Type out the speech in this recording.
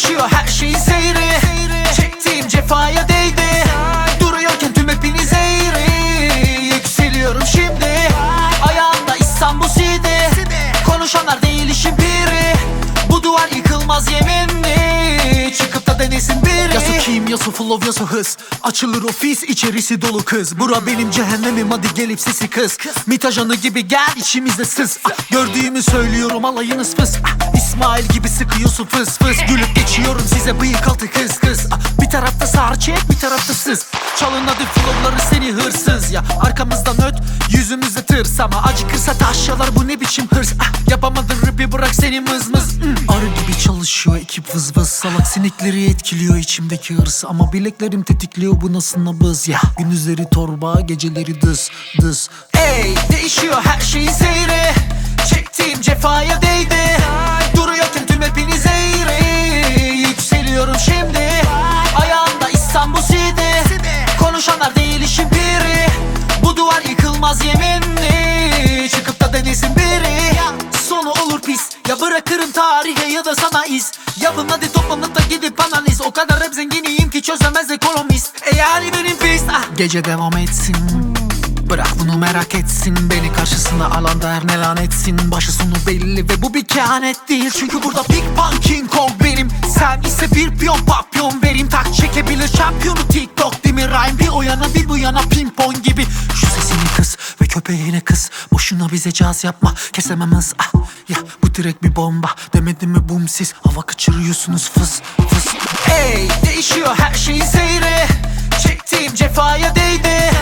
değişiyor her şeyin seyri. Çektiğim cefaya değdi. Duruyorken tüm hepiniz eğri. Yükseliyorum şimdi. Ayağımda İstanbul City. Konuşanlar değil işin biri. Bu duvar yıkılmaz yeminli. Çıkıp da denesin biri. Yasu kim, yasu flow, yasu hız. Açılır ofis, içerisi dolu kız. Bura benim cehennemim, hadi gelip sesi kız. MİT ajanı gibi gel içimizde sız. Gördüğümü söylüyorum, alayınız fıs. İsmail gibi sıkıyorsun fıs fıs. Gülüp geçiyorum size bıyık altı kız kız. Bir tarafta sağır çek, bir tarafta sız. Çalın hadi flowları seni hırsız ya. Arkamızdan öt, yüzümüzde tırs. Ama acıkırsa taşyalar, bu ne biçim hırs. Yapamadın rapi, bırak seni mız mız. Arı gibi çalışıyor ekip vız vız. Salak sinekleri etkiliyor içimdeki hırs. Ama bileklerim tetikliyor, bu nasıl nabız ya. Gündüzleri torba, geceleri dız dız. Ey değişiyor her şeyin seyri. Çektiğim cefaya değdi. Duruyorken tüm hepiniz eğri. Yükseliyorum şimdi. Ayağımda İstanbul City. Konuşanlar değil işin biri. Bu duvar yıkılmaz yeminli. Çıkıp da denesin biri. Sonu olur pis. Ya bırakırım tarihe ya da sana iz. Yapın hadi toplanıp da gidip analiz. O kadar hep zenginiyim ki çözemez ekonomist. Yani benim pis. Gece devam etsin, bırak bunu merak etsin. Beni karşısına alan der ne lanetsin. Başı sonu belli ve bu bir kehanet değil. Çünkü burada Big Bang King Kong benim. Sen ise bir piyon papyon vereyim. Tak çekebilir şampiyonu TikTok değil mi? Rhyme bir o yana bir bu yana pimpon gibi. Şu sesini kıs ve köpeğine kız. Boşuna bize caz yapma, kesemem hız. Ya bu direkt bir bomba, demedim mi bum siz. Hava kaçırıyorsunuz fıs fıs. Ey değişiyor her şeyin seyri. Çektiğim cefaya değdi.